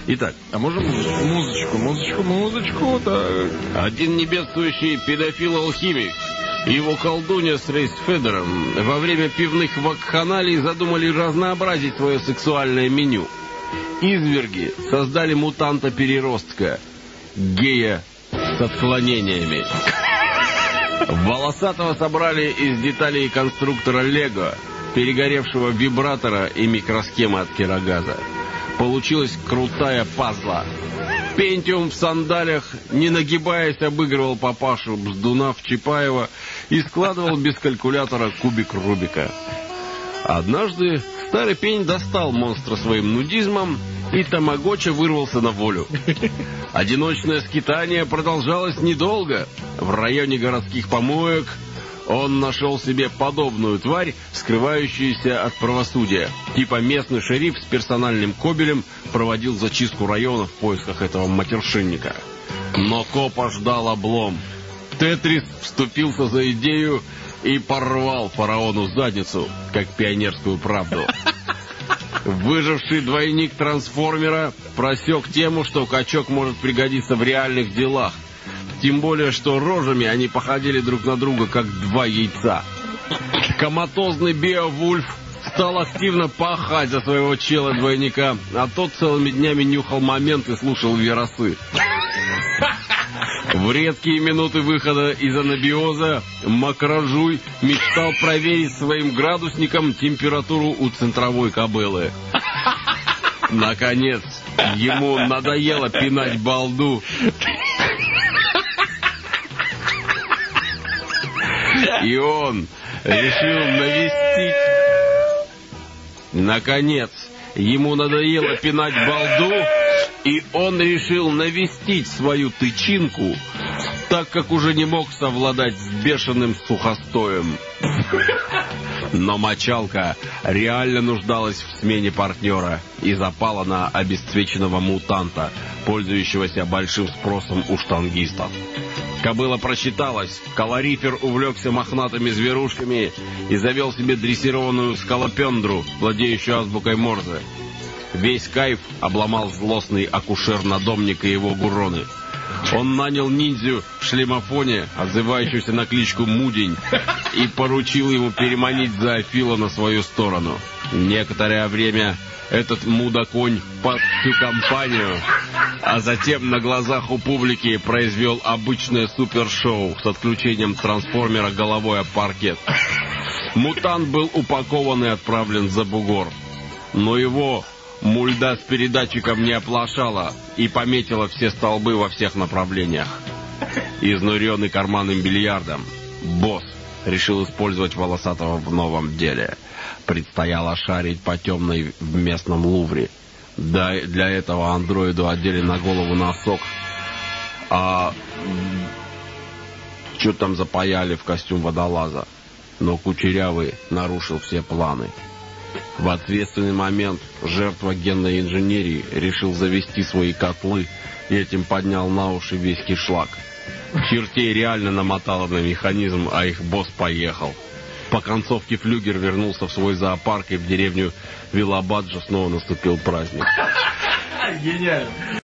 Итак, А можем музычку, да. один небедствующий педофил-алхимик и его колдунья с рейсфедером во время пивных вакханалий задумали разнообразить свое сексуальное меню. Изверги создали мутанта-переростка, гея с отклонениями. Волосатого собрали из деталей конструктора Лего, перегоревшего вибратора и микросхемы от кирогаза. Получилась крутая пазла. Пентиум в сандалях, не нагибаясь, обыгрывал папашу Бздуна в Чапаева и складывал без калькулятора кубик Рубика. Однажды старый пень достал монстра своим нудизмом, и тамагочи вырвался на волю. Одиночное скитание продолжалось недолго. В районе городских помоек он нашел себе подобную тварь, скрывающуюся от правосудия. Типа местный шериф с персональным кобелем проводил зачистку района в поисках этого матершинника. Но копа ждал облом. Тетрис вступился за идею и порвал фараону задницу, как пионерскую правду. Выживший двойник трансформера просек тему, что качок может пригодиться в реальных делах. Тем более, что рожами они походили друг на друга, как два яйца. Коматозный Беовульф стал активно пахать за своего чела-двойника, а тот целыми днями нюхал момент и слушал веросы. В редкие минуты выхода из анабиоза Макрожуй мечтал проверить своим градусником температуру у центровой кобылы. Наконец, ему надоело пинать балду. И он решил навестить... Наконец, ему надоело пинать балду, и он решил навестить свою тычинку, так как уже не мог совладать с бешеным сухостоем. Но мочалка реально нуждалась в смене партнера и запала на обесцвеченного мутанта, пользующегося большим спросом у штангистов. Кобыла просчиталась, колорифер увлекся мохнатыми зверушками и завел себе дрессированную скалопендру, владеющую азбукой Морзе. Весь кайф обломал злостный акушер-надомник и его гуроны. Он нанял ниндзю в шлемофоне, отзывающуюся на кличку Мудень, и поручил ему переманить зоофила на свою сторону. Некоторое время этот мудаконь пас всю компанию, а затем на глазах у публики произвел обычное супершоу с отключением трансформера головой об паркет. Мутант был упакован и отправлен за бугор. Но его мульда с передатчиком не оплошала и пометила все столбы во всех направлениях. Изнуренный карманным бильярдом, босс решил использовать волосатого в новом деле. Предстояло шарить по темной в местном Лувре. Да, для этого андроиду одели на голову носок, а что там запаяли в костюм водолаза. Но Кучерявый нарушил все планы. В ответственный момент жертва генной инженерии решил завести свои котлы и этим поднял на уши весь кишлак. Чертей реально намотало на механизм, а их босс поехал. По концовке флюгер вернулся в свой зоопарк, и в деревню Вилабаджа снова наступил праздник. Гениально.